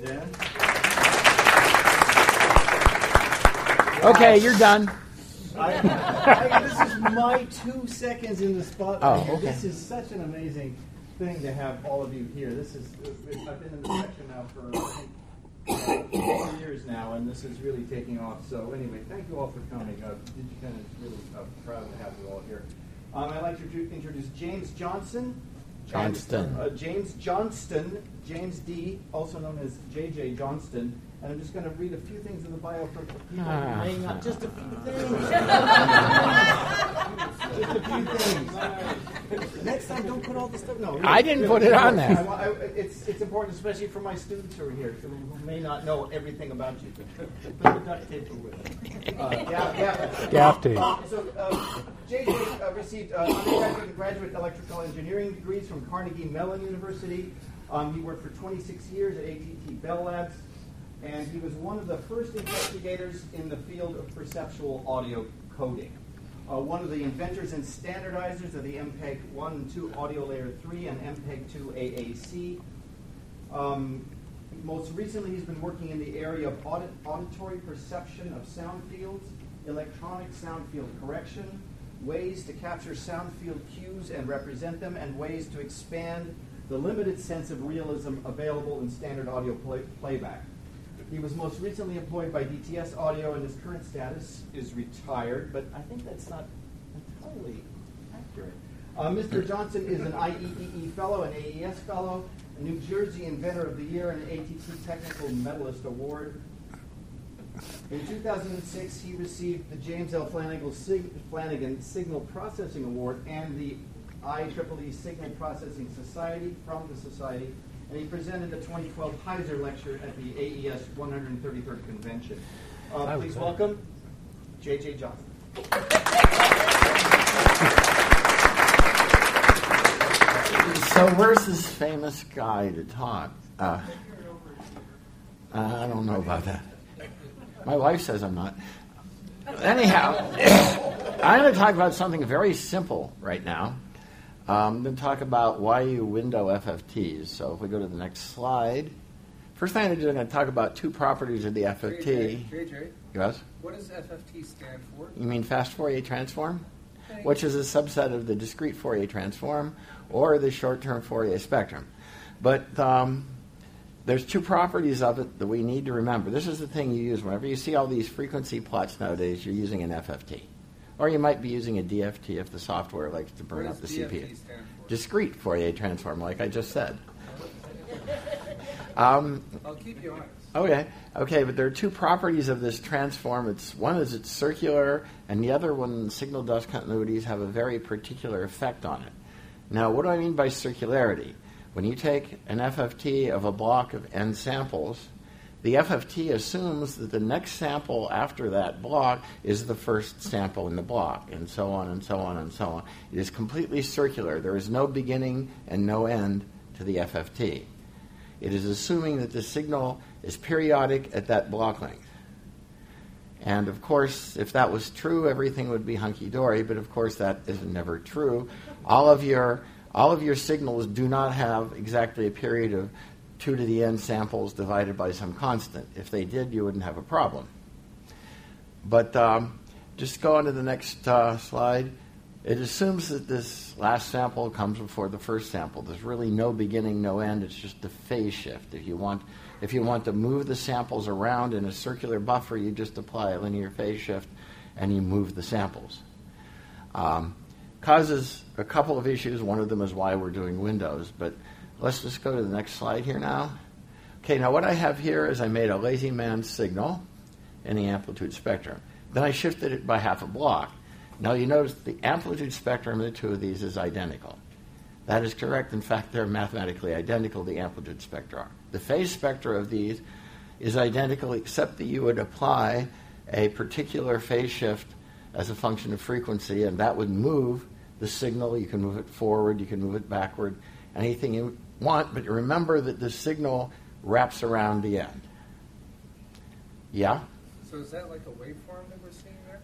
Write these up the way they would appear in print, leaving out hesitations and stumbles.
Dan? Okay, you're done. This is my 2 seconds in the spotlight. Oh, okay. This is such an amazing thing to have all of you here. I've been in this section now for I think 4 years now, and this is really taking off. So anyway, thank you all for coming. DigiCon is really proud to have you all here. I'd like to introduce James Johnston. James Johnston, James D., also known as J.J. Johnston. And I'm just going to read a few things in the bio for people who may not. Just a few things. Just a few things. Next time, don't put all the stuff. No, really, I didn't put it on there. It's important, especially for my students who are here, who may not know everything about you. Put the duct tape with Gaff tape. J.J. received undergraduate and graduate electrical engineering degrees from Carnegie Mellon University. He worked for 26 years at AT&T Bell Labs. And he was one of the first investigators in the field of perceptual audio coding. One of the inventors and standardizers of the MPEG 1 and 2 audio layer 3 and MPEG 2 AAC. Most recently, he's been working in the area of auditory perception of sound fields, electronic sound field correction, ways to capture sound field cues and represent them, and ways to expand the limited sense of realism available in standard audio playback. He was most recently employed by DTS Audio, and his current status is retired, but I think that's not entirely accurate. Mr. Johnson is an IEEE Fellow, an AES Fellow, a New Jersey Inventor of the Year, and an ATT Technical Medalist Award. In 2006, he received the James L. Flanagan Signal Processing Award and the IEEE Signal Processing Society from the Society, and he presented the 2012 Heiser Lecture at the AES 133rd Convention. Please welcome J.J. Johnston. So where's this famous guy to talk? I don't know about that. My wife says I'm not. Anyhow, I'm going to talk about something very simple right now. I'm going to talk about why you window FFTs. So if we go to the next slide. First thing I'm going to talk about two properties of the FFT. JJ, Yes? what does FFT stand for? You mean fast Fourier transform? Which is a subset of the discrete Fourier transform or the short-term Fourier spectrum. But there's two properties of it that we need to remember. This is the thing you use whenever you see all these frequency plots nowadays. You're using an FFT. Or you might be using a DFT if the software likes to burn up the CPU. DFT stand for? Discrete Fourier transform, like I just said. I'll keep you honest. Okay, but there are two properties of this transform. One is it's circular, and the other one, signal dust continuities, have a very particular effect on it. Now, what do I mean by circularity? When you take an FFT of a block of n samples, the FFT assumes that the next sample after that block is the first sample in the block, and so on and so on and so on. It is completely circular. There is no beginning and no end to the FFT. It is assuming that the signal is periodic at that block length. And of course, if that was true, everything would be hunky-dory, but of course that is never true. All of your signals do not have exactly a period of 2 to the n samples divided by some constant. If they did, you wouldn't have a problem. But just go on to the next slide. It assumes that this last sample comes before the first sample. There's really no beginning, no end. It's just a phase shift. If you want to move the samples around in a circular buffer, you just apply a linear phase shift and you move the samples. Causes a couple of issues. One of them is why we're doing windows. But let's just go to the next slide here now. Okay, now what I have here is I made a lazy man signal in the amplitude spectrum. Then I shifted it by half a block. Now you notice the amplitude spectrum of the two of these is identical. That is correct. In fact, they're mathematically identical, the amplitude spectra. The phase spectra of these is identical except that you would apply a particular phase shift as a function of frequency, and that would move the signal. You can move it forward, you can move it backward, anything you want, but remember that the signal wraps around the end. Yeah? So is that like a waveform that we're seeing there?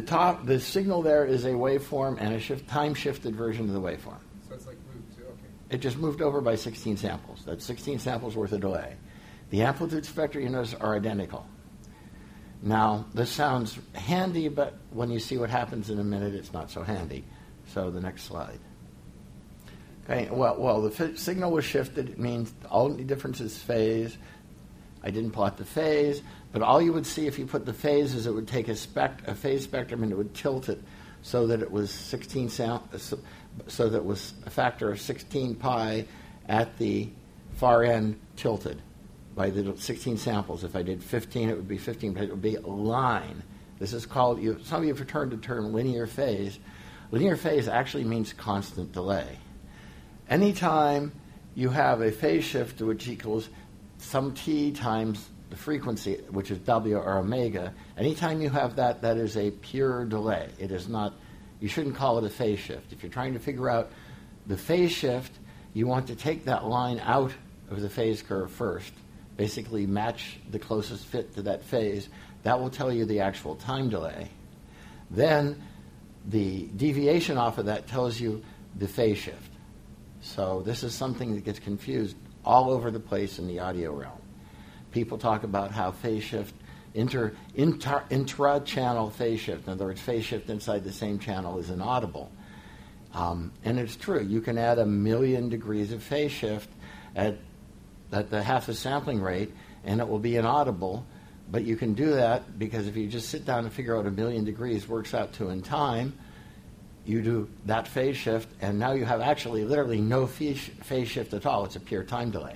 The signal there is a waveform and a time-shifted version of the waveform. So it's like root too, okay. it just moved over by 16 samples. That's 16 samples worth of delay. The amplitude spectra, you notice, are identical. Now, this sounds handy, but when you see what happens in a minute, it's not so handy. So the next slide. Okay, well, the signal was shifted. It means the only difference is phase. I didn't plot the phase, but all you would see if you put the phase is it would take a phase spectrum and it would tilt it so that it was 16 so that it was a factor of 16 pi at the far end tilted by the 16 samples. If I did 15, it would be 15, but it would be a line. This is called, some of you have heard the term linear phase. Linear phase actually means constant delay. Anytime you have a phase shift which equals some t times the frequency, which is w or omega, anytime you have that, that is a pure delay. It is not, you shouldn't call it a phase shift. If you're trying to figure out the phase shift, you want to take that line out of the phase curve first, basically match the closest fit to that phase. That will tell you the actual time delay. Then the deviation off of that tells you the phase shift. So this is something that gets confused all over the place in the audio realm. People talk about how phase shift, intra-channel phase shift, in other words, phase shift inside the same channel is inaudible. And it's true. You can add 1,000,000 degrees of phase shift at the half the sampling rate, and it will be inaudible. But you can do that because if you just sit down and figure out 1,000,000 degrees works out to in time, you do that phase shift, and now you have actually literally no phase shift at all. It's a pure time delay.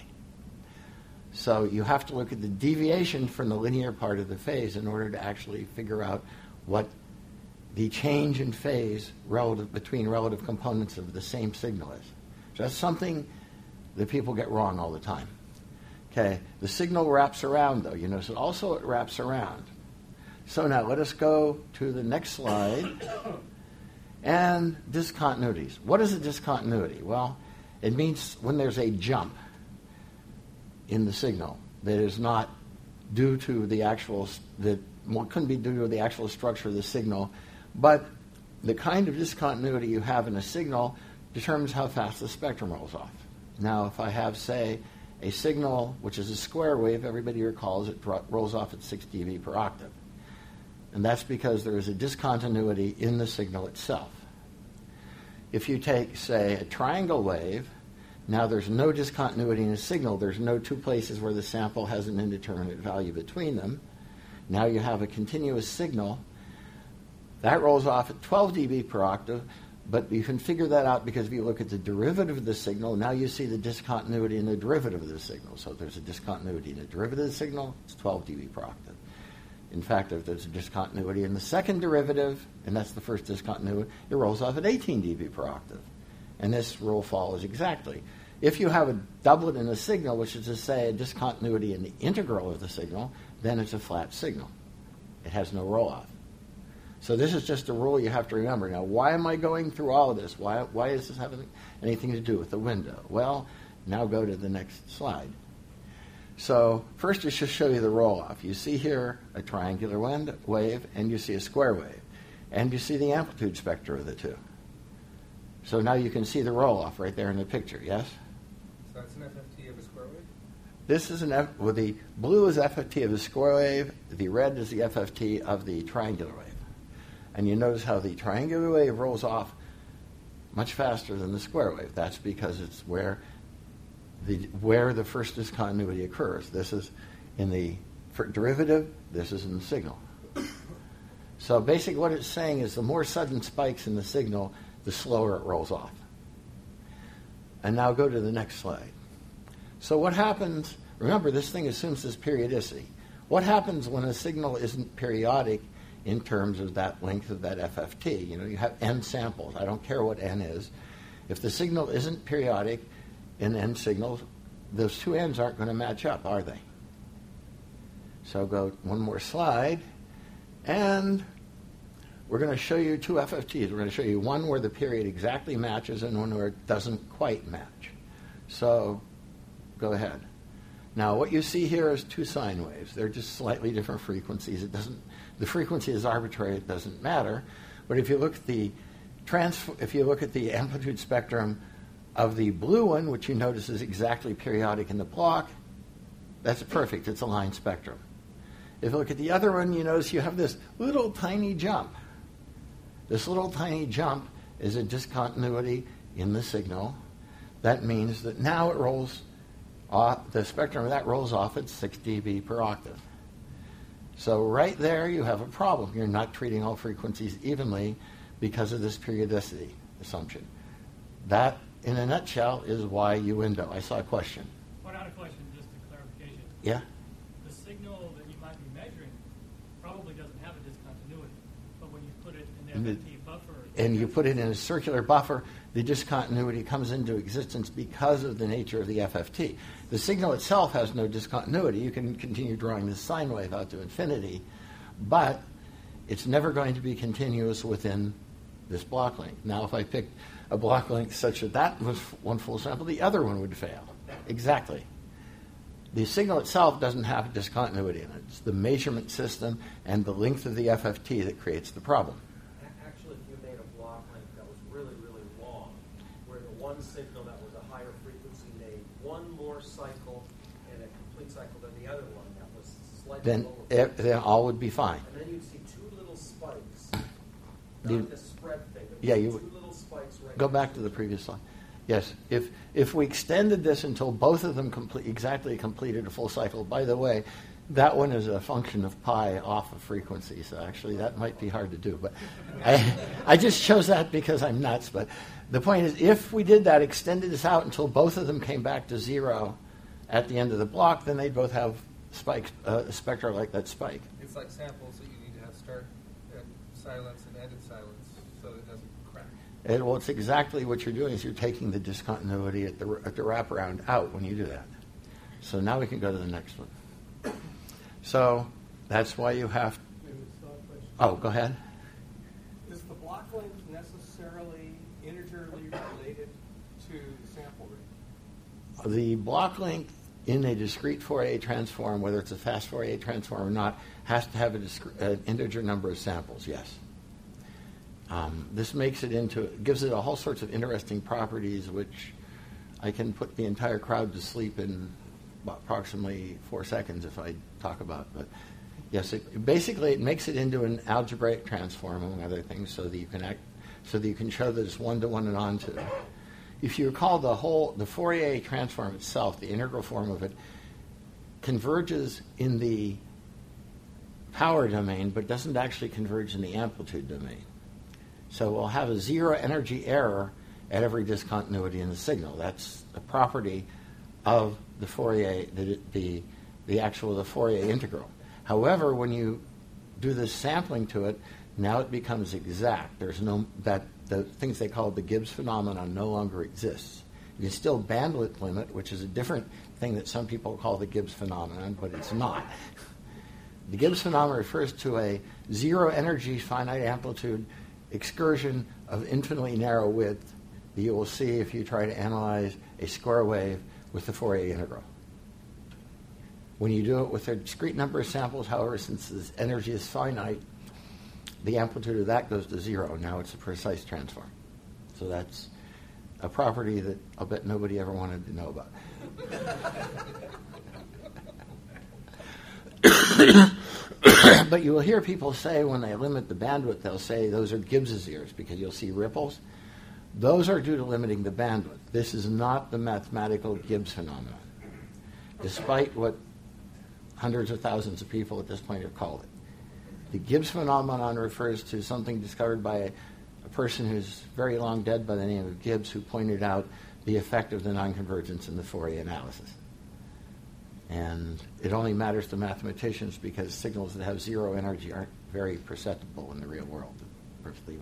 So you have to look at the deviation from the linear part of the phase in order to actually figure out what the change in phase between relative components of the same signal is. So that's something that people get wrong all the time. Okay, the signal wraps around, though. You notice also it wraps around. So now let us go to the next slide. And discontinuities. What is a discontinuity? Well, it means when there's a jump in the signal that is not due to the actual, couldn't be due to the actual structure of the signal, but the kind of discontinuity you have in a signal determines how fast the spectrum rolls off. Now, if I have, say, a signal which is a square wave, everybody recalls it rolls off at 6 dB per octave. And that's because there is a discontinuity in the signal itself. If you take, say, a triangle wave, now there's no discontinuity in the signal. There's no two places where the sample has an indeterminate value between them. Now you have a continuous signal. That rolls off at 12 dB per octave, but you can figure that out because if you look at the derivative of the signal, now you see the discontinuity in the derivative of the signal. So if there's a discontinuity in the derivative of the signal, it's 12 dB per octave. In fact, if there's a discontinuity in the second derivative, and that's the first discontinuity, it rolls off at 18 dB per octave. And this rule follows exactly. If you have a doublet in a signal, which is to say a discontinuity in the integral of the signal, then it's a flat signal. It has no roll-off. So this is just a rule you have to remember. Now, why am I going through all of this? Why is this having anything to do with the window? Well, now go to the next slide. So first, just to show you the roll-off. You see here a triangular wave, and you see a square wave. And you see the amplitude spectra of the two. So now you can see the roll-off right there in the picture, yes? So that's an FFT of a square wave? This is the blue is FFT of the square wave. The red is the FFT of the triangular wave. And you notice how the triangular wave rolls off much faster than the square wave. That's because it's where the first discontinuity occurs. This is in the derivative, this is in the signal. So basically what it's saying is the more sudden spikes in the signal, the slower it rolls off. And now go to the next slide. So what happens, remember this thing assumes this periodicity. What happens when a signal isn't periodic in terms of that length of that FFT? You know, you have n samples. I don't care what n is. If the signal isn't periodic, in n signals, those two n's aren't going to match up, are they? So go one more slide, and we're going to show you two FFTs. We're going to show you one where the period exactly matches and one where it doesn't quite match. So go ahead. Now what you see here is two sine waves. They're just slightly different frequencies. The frequency is arbitrary. It doesn't matter. But if you look at the amplitude spectrum of the blue one, which you notice is exactly periodic in the block, that's perfect. It's a line spectrum. If you look at the other one, you notice you have this little tiny jump. This little tiny jump is a discontinuity in the signal. That means that now it rolls off, the spectrum of that rolls off at 6 dB per octave. So right there you have a problem. You're not treating all frequencies evenly because of this periodicity assumption. That, in a nutshell, is why you window. I saw a question. One other question, just a clarification. Yeah? The signal that you might be measuring probably doesn't have a discontinuity, but when you put it in the FFT buffer... And you put it in a circular buffer, the discontinuity comes into existence because of the nature of the FFT. The signal itself has no discontinuity. You can continue drawing this sine wave out to infinity, but it's never going to be continuous within this block length. Now, if I picked a block length such that that was one full sample, the other one would fail. Exactly. The signal itself doesn't have a discontinuity in it. It's the measurement system and the length of the FFT that creates the problem. Actually, if you made a block length that was really, really long, where the one signal that was a higher frequency made one more cycle and a complete cycle than the other one that was slightly lower. Then all would be fine. And then you'd see two little spikes. You- Not the spread thing, but Yeah, two you would- little spikes right Go next back to the previous slide. Yes, if we extended this until both of them exactly completed a full cycle, by the way, that one is a function of pi off of frequency, so actually that might be hard to do. But I just chose that because I'm nuts. But the point is, if we did that, extended this out until both of them came back to zero at the end of the block, then they'd both have spikes, spectra like that spike. It's like samples that you need to have start at silence and end at silence so that it doesn't crack. Well, it's exactly what you're doing is you're taking the discontinuity at the wraparound out when you do that. So now we can go to the next one. So that's why you have... Oh, go ahead. Is the block length necessarily integerally related to the sample rate? The block length in a discrete Fourier transform, whether it's a fast Fourier transform or not, has to have an integer number of samples, yes. This gives it a whole sorts of interesting properties, which I can put the entire crowd to sleep in approximately 4 seconds if I talk about. But yes, it makes it into an algebraic transform, among other things, so that you can show that it's one-to-one and onto. If you recall, the Fourier transform itself, the integral form of it, converges in the power domain, but doesn't actually converge in the amplitude domain. So we'll have a zero energy error at every discontinuity in the signal. That's a property of the Fourier, the Fourier integral. However, when you do this sampling to it, now it becomes exact. The things they call the Gibbs phenomenon no longer exists. You can still bandwidth limit, which is a different thing that some people call the Gibbs phenomenon, but it's not. The Gibbs phenomenon refers to a zero energy finite amplitude excursion of infinitely narrow width that you will see if you try to analyze a square wave with the Fourier integral. When you do it with a discrete number of samples, however, since this energy is finite, the amplitude of that goes to zero. Now it's a precise transform. So that's a property that I'll bet nobody ever wanted to know about. But you will hear people say when they limit the bandwidth, they'll say those are Gibbs's ears because you'll see ripples. Those are due to limiting the bandwidth. This is not the mathematical Gibbs phenomenon, despite what hundreds of thousands of people at this point have called it. The Gibbs phenomenon refers to something discovered by a person who's very long dead by the name of Gibbs, who pointed out the effect of the nonconvergence in the Fourier analysis. And it only matters to mathematicians because signals that have zero energy aren't very perceptible in the real world. They're perfectly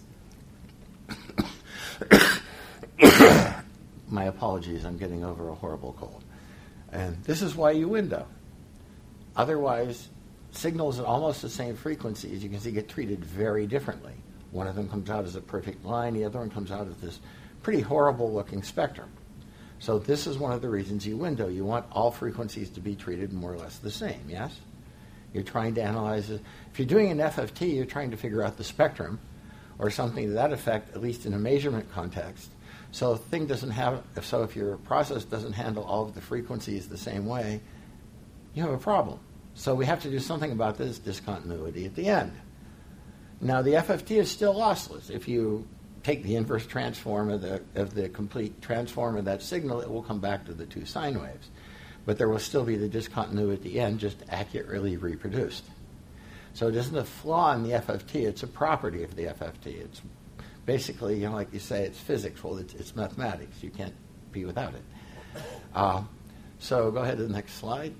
fine. My apologies, I'm getting over a horrible cold. And this is why you window. Otherwise, signals at almost the same frequency, as you can see, get treated very differently. One of them comes out as a perfect line, the other one comes out as this pretty horrible looking spectrum. So this is one of the reasons you window. You want all frequencies to be treated more or less the same, yes? You're trying to analyze it. If you're doing an FFT, you're trying to figure out the spectrum or something to that effect, at least in a measurement context, So thing doesn't have. So if your process doesn't handle all of the frequencies the same way, you have a problem. So we have to do something about this discontinuity at the end. Now the FFT is still lossless. If you take the inverse transform of the complete transform of that signal, it will come back to the two sine waves. But there will still be the discontinuity at the end, just accurately reproduced. So it isn't a flaw in the FFT, it's a property of the FFT. It's basically, like you say, it's physics. Well, it's mathematics. You can't be without it. So go ahead to the next slide.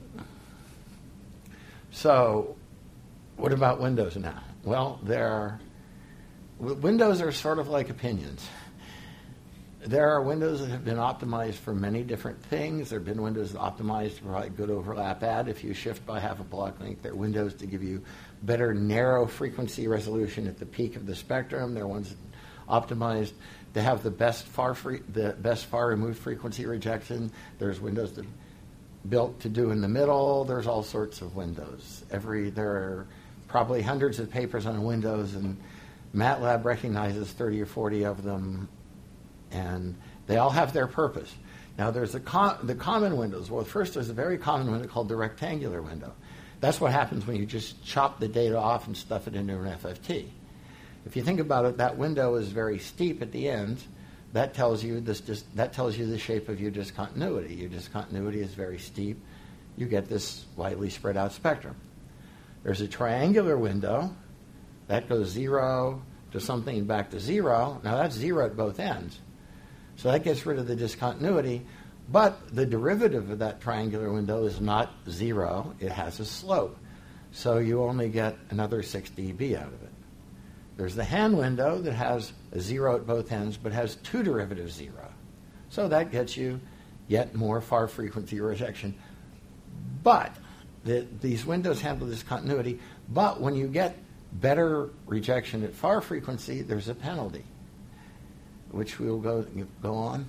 So what about Windows now? Well, Windows are sort of like opinions. There are windows that have been optimized for many different things. There have been windows optimized to provide good overlap add. If you shift by half a block length, there are windows to give you better narrow frequency resolution at the peak of the spectrum. There are ones optimized to have the best far removed frequency rejection. There's windows that built to do in the middle. There's all sorts of windows. There are probably hundreds of papers on Windows, and MATLAB recognizes 30 or 40 of them, and they all have their purpose. Now, there's the common windows. Well, first, there's a very common window called the rectangular window. That's what happens when you just chop the data off and stuff it into an FFT. If you think about it, that window is very steep at the end. That tells you the shape of your discontinuity. Your discontinuity is very steep. You get this widely spread out spectrum. There's a triangular window. That goes 0 to something and back to 0. Now that's 0 at both ends. So that gets rid of the discontinuity. But the derivative of that triangular window is not 0. It has a slope. So you only get another 6 dB out of it. There's the hand window that has a 0 at both ends, but has two derivatives 0. So that gets you yet more far frequency rejection. But these windows handle this continuity. But when you get better rejection at far frequency, there's a penalty, which we'll go on.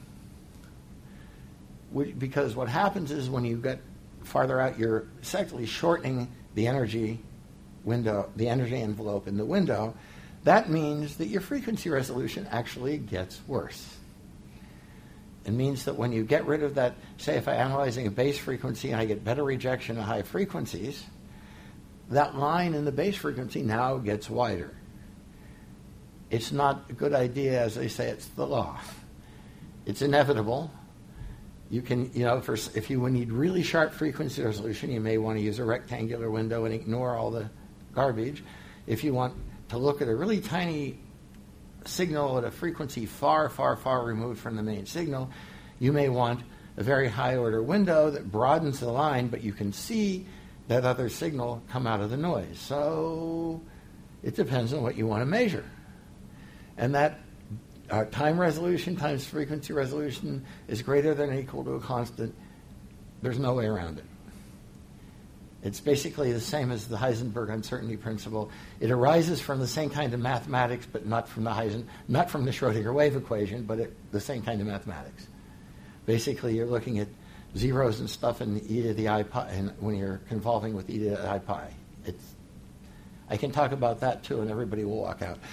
Because what happens is when you get farther out, you're essentially shortening the energy window, the energy envelope in the window. That means that your frequency resolution actually gets worse. It means that when you get rid of that, say if I'm analyzing a base frequency and I get better rejection at high frequencies, that line in the base frequency now gets wider. It's not a good idea, as they say, it's the law. It's inevitable. You can, if you need really sharp frequency resolution, you may want to use a rectangular window and ignore all the garbage. If you want to look at a really tiny signal at a frequency far, far, far removed from the main signal, you may want a very high order window that broadens the line, but you can see that other signal come out of the noise. So it depends on what you want to measure. And that time resolution times frequency resolution is greater than or equal to a constant. There's no way around it. It's basically the same as the Heisenberg uncertainty principle. It arises from the same kind of mathematics, but not from the Schrodinger wave equation, but the same kind of mathematics. Basically, you're looking at zeros and stuff in e to the I pi, and when you're convolving with e to the I pi. I can talk about that too, and everybody will walk out.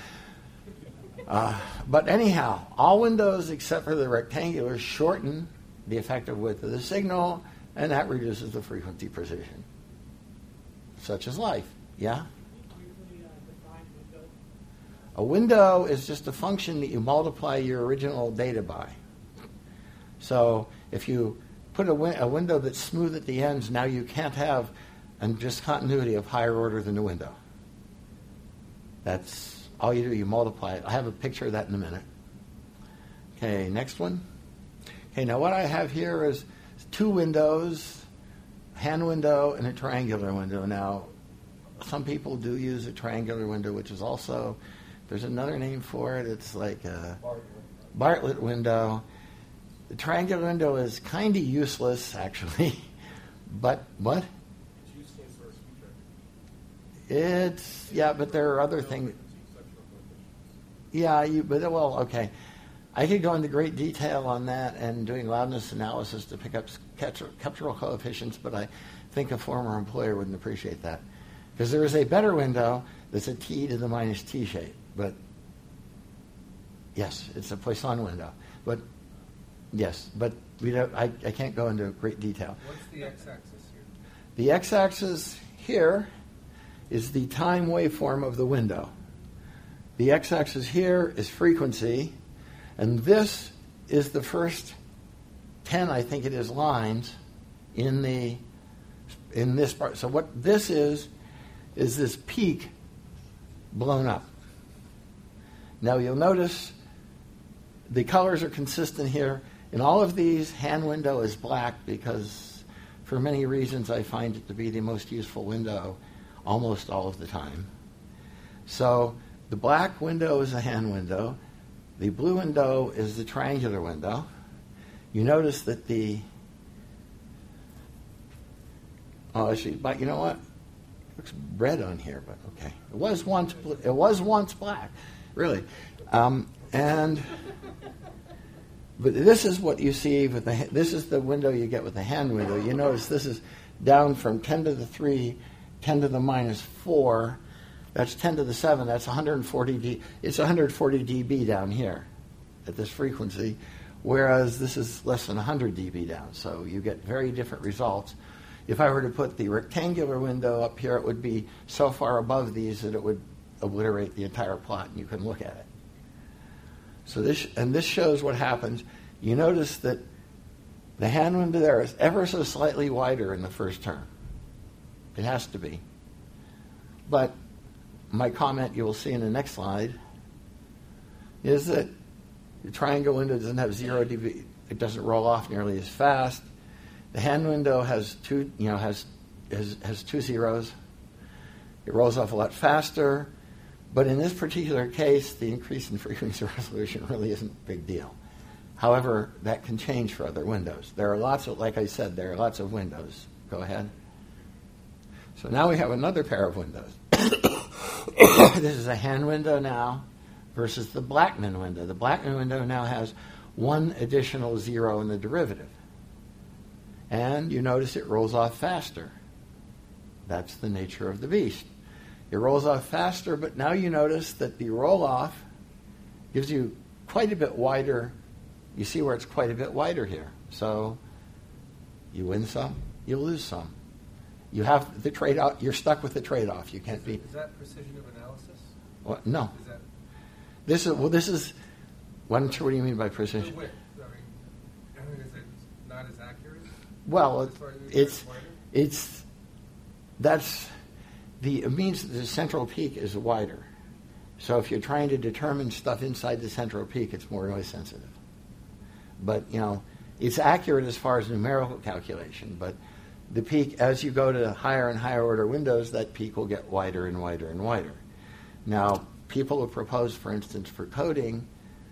But anyhow, all windows except for the rectangular shorten the effective width of the signal, and that reduces the frequency precision. Such as life, yeah? A window is just a function that you multiply your original data by. So if you put a window that's smooth at the ends, now you can't have a discontinuity of higher order than the window. That's all you do, you multiply it. I'll have a picture of that in a minute. Okay, next one. Okay, now what I have here is two windows, hand window and a triangular window. Now, some people do use a triangular window, which is also, there's another name for it. It's like a Bartlett window. The triangular window is kind of useless, actually. But what? But there are other things. Yeah, okay. I could go into great detail on that and doing loudness analysis to pick up Kepler's coefficients, but I think a former employer wouldn't appreciate that. Because there is a better window that's a t to the minus t shape. But yes, it's a Poisson window. But Yes, but we don't. I can't go into great detail. What's the x-axis here? The x-axis here is the time waveform of the window. The x-axis here is frequency, and this is the first 10, I think it is, lines in this part. So what this is this peak blown up. Now you'll notice the colors are consistent here. In all of these, hand window is black because for many reasons I find it to be the most useful window almost all of the time. So the black window is a hand window. The blue window is the triangular window. You notice that but you know what? It looks red on here, but okay. It was once black, really. But this is what you see with this is the window you get with the hand window. You notice this is down from 10 to the 3, 10 to the minus 4. That's 10 to the 7. That's 140 It's 140 dB down here at this frequency, whereas this is less than 100 dB down. So you get very different results. If I were to put the rectangular window up here, it would be so far above these that it would obliterate the entire plot, and you can look at it. So this shows what happens. You notice that the hand window there is ever so slightly wider in the first term. It has to be. But my comment you will see in the next slide is that the triangle window doesn't have 0 dB. It doesn't roll off nearly as fast. The hand window has two zeros. It rolls off a lot faster. But in this particular case, the increase in frequency resolution really isn't a big deal. However, that can change for other windows. There are lots of, like I said, there are lots of windows. Go ahead. So now we have another pair of windows. This is a hand window now versus the Blackman window. The Blackman window now has one additional zero in the derivative. And you notice it rolls off faster. That's the nature of the beast. It rolls off faster, but now you notice that the roll-off gives you quite a bit wider. You see where it's quite a bit wider here. So you win some, you lose some. You have the trade-off. You're stuck with the trade-off. You can't be. Is that precision of analysis? What? No. Is that This is. What do you mean by precision? the width? I mean, is it not as accurate? Well, As far as it's wider? It means that the central peak is wider. So if you're trying to determine stuff inside the central peak, it's more noise sensitive. But, it's accurate as far as numerical calculation, but the peak, as you go to higher and higher order windows, that peak will get wider and wider and wider. Now, people have proposed, for instance, for coding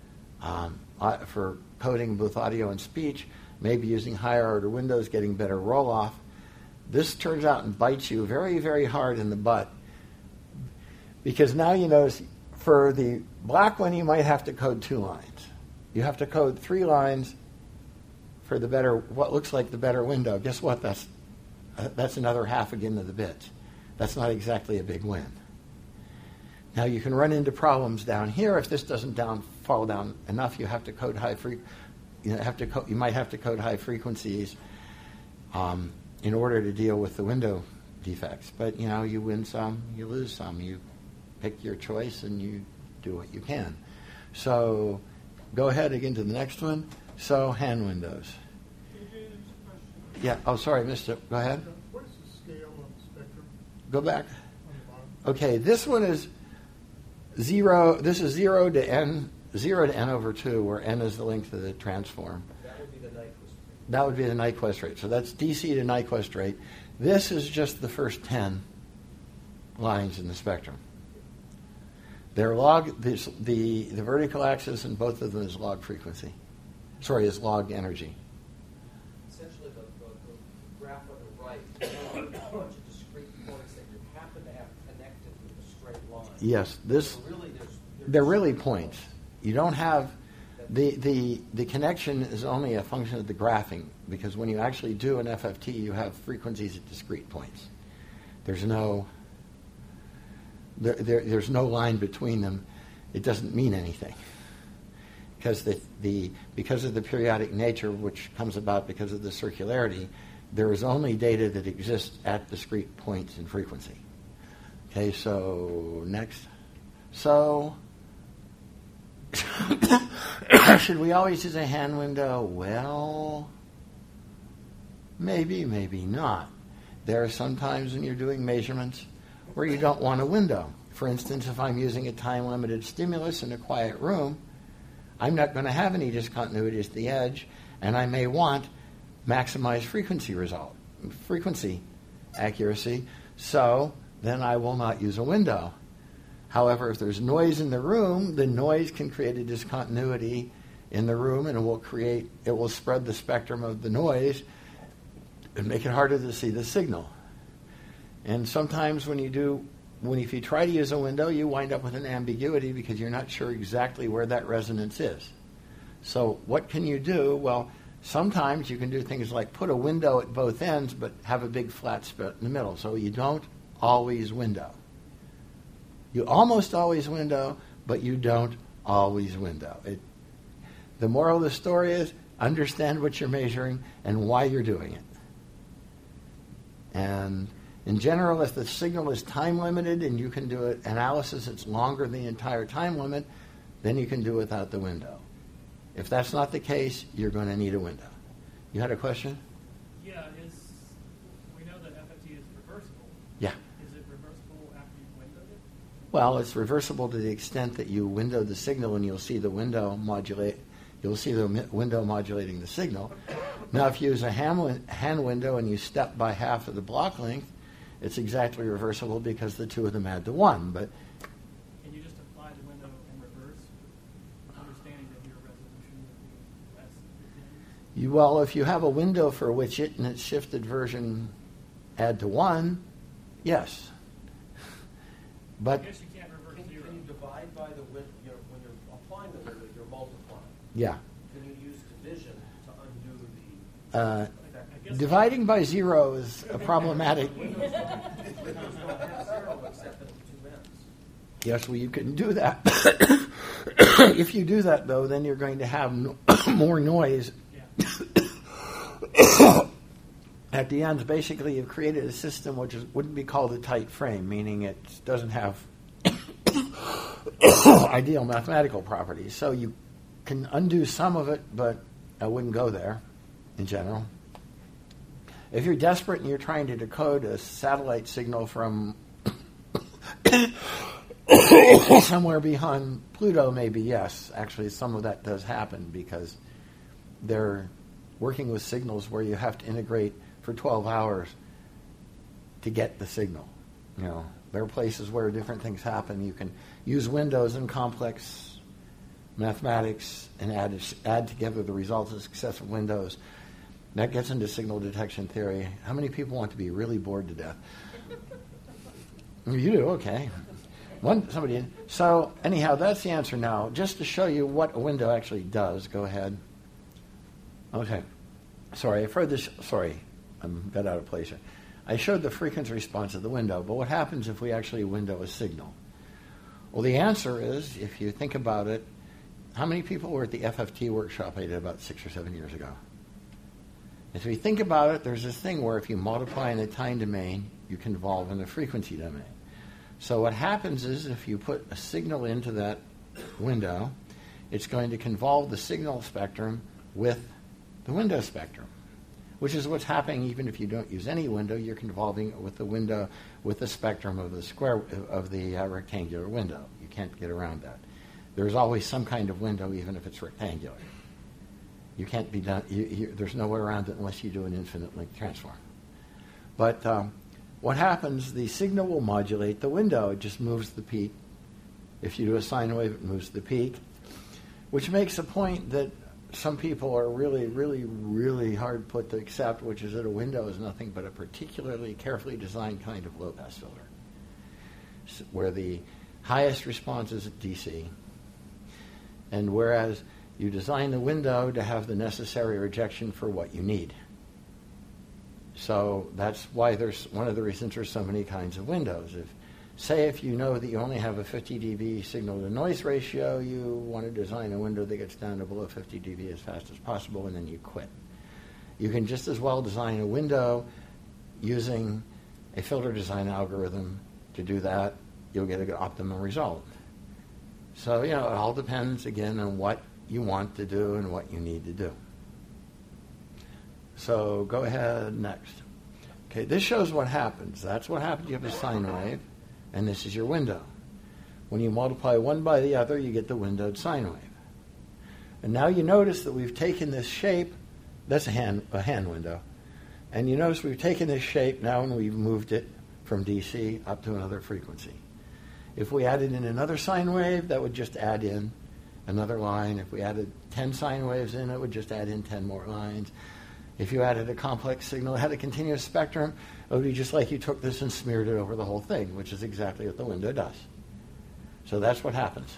both audio and speech, maybe using higher order windows, getting better roll-off. This turns out and bites you very, very hard in the butt, because now you notice for the black one you might have to code 2 lines. You have to code 3 lines for what looks like the better window. Guess what? That's another half again of the bits. That's not exactly a big win. Now you can run into problems down here if this doesn't fall down enough. You have to code you might have to code high frequencies. In order to deal with the window defects. But, you win some, you lose some. You pick your choice and you do what you can. So go ahead again to the next one. So hand windows. Yeah, sorry, missed it. Go ahead. What is the scale of the spectrum Go back. on the bottom? Okay, this one is 0. This is 0 to n over 2, where n is the length of the transform. That would be the Nyquist. That would be the Nyquist rate. So that's DC to Nyquist rate. This is just the first 10 lines in the spectrum. They're the vertical axis in both of them is log frequency. Is log energy. Essentially, the graph on the right is a bunch of discrete points that you happen to have connected with a straight line. Yes, So really, they're really points. You don't have the connection is only a function of the graphing, because when you actually do an FFT, you have frequencies at discrete points. There's no line between them. It doesn't mean anything, because because of the periodic nature, which comes about because of the circularity, there is only data that exists at discrete points in frequency. Okay, so next. So should we always use a hand window? Well, maybe, maybe not. There are some times when you're doing measurements where you don't want a window. For instance, if I'm using a time-limited stimulus in a quiet room, I'm not going to have any discontinuities at the edge, and I may want maximized frequency accuracy, so then I will not use a window. However, if there's noise in the room, the noise can create a discontinuity in the room, and it will spread the spectrum of the noise and make it harder to see the signal. And sometimes if you try to use a window, you wind up with an ambiguity because you're not sure exactly where that resonance is. So what can you do? Well, sometimes you can do things like put a window at both ends but have a big flat spot in the middle. So you don't always window. You almost always window, but you don't always window. The moral of the story is understand what you're measuring and why you're doing it. And in general, if the signal is time limited and you can do an analysis that's longer than the entire time limit, then you can do without the window. If that's not the case, you're going to need a window. You had a question? Yeah, we know that FFT is reversible. Yeah. Is it reversible after you've windowed it? Well, it's reversible to the extent that you window the signal and you'll see the window modulate. You'll see the window modulating the signal. Now, if you use a hand window and you step by half of the block length, it's exactly reversible because the two of them add to one. But can you just apply the window in reverse, understanding that your resolution will be less? well, if you have a window for which it and its shifted version add to one, yes. But I guess you can't reverse Can zero. you divide by the window, when you're applying the window, you're multiplying. yeah. Can you use division to undo the... I guess Dividing by zero is problematic. Windows don't have zero except at the two ends. Yes, well, you can do that. If you do that, though, then you're going to have more noise at the ends. Basically, you've created a system which wouldn't be called a tight frame, meaning it doesn't have ideal mathematical properties. So you can undo some of it, but I wouldn't go there in general. If you're desperate and you're trying to decode a satellite signal from somewhere beyond Pluto, maybe yes. Actually, some of that does happen because they're working with signals where you have to integrate for 12 hours to get the signal. There are places where different things happen. You can use windows in complex mathematics and add together the results of successive windows. That gets into signal detection theory. How many people want to be really bored to death? You do, okay. Somebody. So anyhow, that's the answer now. Just to show you what a window actually does, go ahead. Okay. Sorry, I've heard this. Sorry, I'm a bit out of place here. I showed the frequency response of the window, but what happens if we actually window a signal? Well, the answer is, if you think about it, how many people were at the FFT workshop I did about 6 or 7 years ago? If you think about it, there's this thing where if you multiply in the time domain, you can evolve in the frequency domain. So what happens is if you put a signal into that window, it's going to convolve the signal spectrum with the window spectrum, which is what's happening even if you don't use any window. You're convolving it with the window with the spectrum of the square of the rectangular window. You can't get around that. There's always some kind of window, even if it's rectangular. You can't be done. There's no way around it unless you do an infinite length transform. But what happens? The signal will modulate the window. It just moves the peak. If you do a sine wave, it moves the peak, which makes a point that some people are really, really, really hard put to accept, which is that a window is nothing but a particularly carefully designed kind of low-pass filter, where the highest response is at DC, and whereas you design the window to have the necessary rejection for what you need. So that's why there's one of the reasons there's so many kinds of windows. say if you know that you only have a 50 dB signal-to-noise ratio, you want to design a window that gets down to below 50 dB as fast as possible, and then you quit. You can just as well design a window using a filter design algorithm to do that. You'll get a good optimum result. So, it all depends, again, on what you want to do and what you need to do. So go ahead, next. Okay, this shows what happens. That's what happens. You have a sine wave, and this is your window. When you multiply one by the other, you get the windowed sine wave. And now you notice that we've taken this shape. That's a hand window. And you notice we've taken this shape now and we've moved it from DC up to another frequency. If we added in another sine wave, that would just add in another line. If we added 10 sine waves in, it would just add in 10 more lines. If you added a complex signal, it had a continuous spectrum, it would be just like you took this and smeared it over the whole thing, which is exactly what the window does. So that's what happens.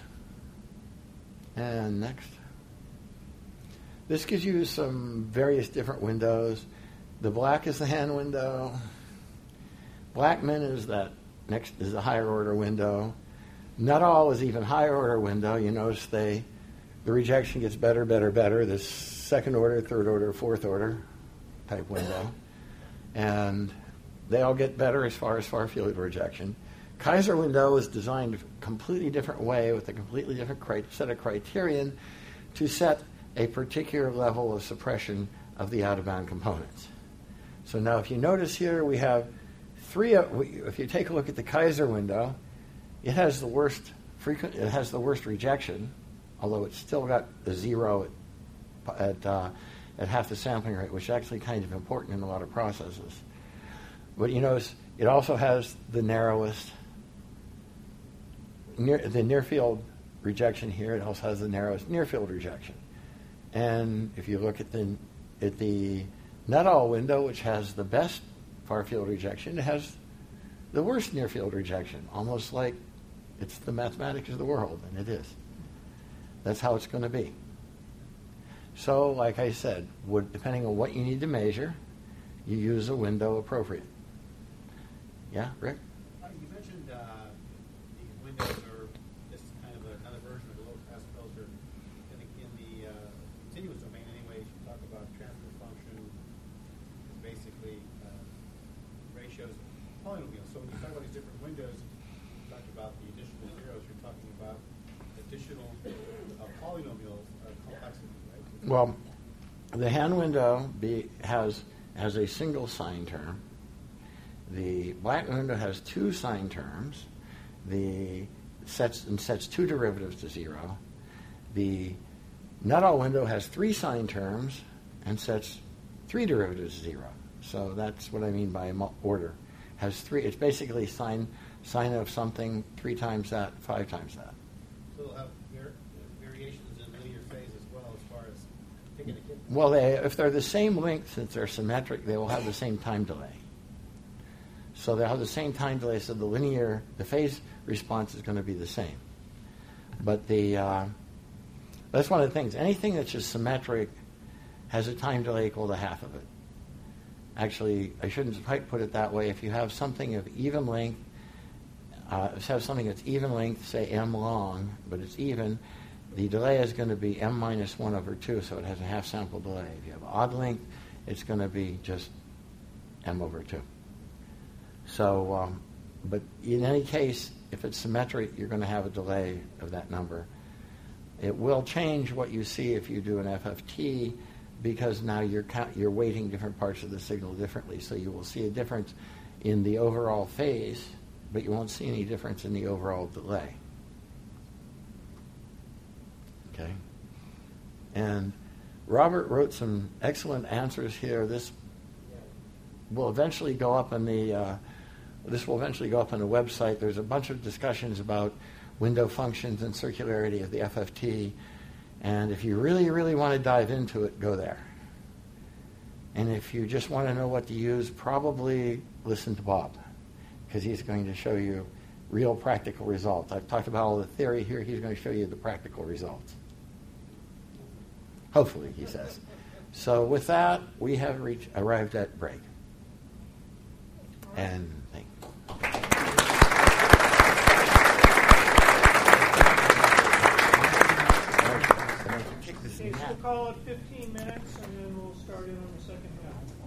And next. This gives you some various different windows. The black is the hand window. Blackman is the higher order window. Nuttall is even higher order window. You notice the rejection gets better. This second order, third order, fourth order type window. And they all get better as far as far field rejection. Kaiser window is designed a completely different way with a completely different set of criterion to set a particular level of suppression of the out-of-band components. So now if you notice here, we have if you take a look at the Kaiser window, it has the worst rejection, although it's still got the zero at half the sampling rate, which is actually kind of important in a lot of processes. But you notice it also has the narrowest, the near field rejection here. It also has the narrowest near field rejection. And if you look at the Nuttall window, which has the best far field rejection, it has the worst near field rejection, almost like it's the mathematics of the world, and it is. That's how it's going to be. So, like I said, depending on what you need to measure, you use a window appropriate. Yeah, Rick? You mentioned the windows are just kind of another version of the low-pass filter. In the continuous domain, anyway, you talk about transfer function is basically ratios of polynomials. So when you talk about these different windows, you talk about the additional zeros. You're talking about additional polynomial complexity, right? Well, the hand window has a single sine term. The black window has two sine terms. Sets two derivatives to zero. The Nuttall window has three sine terms and sets three derivatives to zero. So that's what I mean by order. Has three. It's basically sine of something 3 times that, 5 times that. So they'll have variations in linear phase as well as far as picking a kid. Well, if they're the same length, since they're symmetric, they will have the same time delay. So they'll have the same time delay, so the phase response is going to be the same. But that's one of the things. Anything that's just symmetric has a time delay equal to half of it. Actually, I shouldn't quite put it that way. If you have something of even length, say m long, but it's even, the delay is going to be m minus 1 over 2, so it has a half sample delay. If you have odd length, it's going to be just m over 2. So, but in any case, if it's symmetric, you're going to have a delay of that number. It will change what you see if you do an FFT, because now you're weighting different parts of the signal differently. So you will see a difference in the overall phase, but you won't see any difference in the overall delay. Okay? And Robert wrote some excellent answers here. This will eventually go up on the website. There's a bunch of discussions about window functions and circularity of the FFT. And if you really, really want to dive into it, go there. And if you just want to know what to use, probably listen to Bob, because he's going to show you real practical results. I've talked about all the theory here. He's going to show you the practical results. Hopefully, he says. So with that, we have arrived at break. And thank you. about 15 minutes, and then we'll start in on the second half.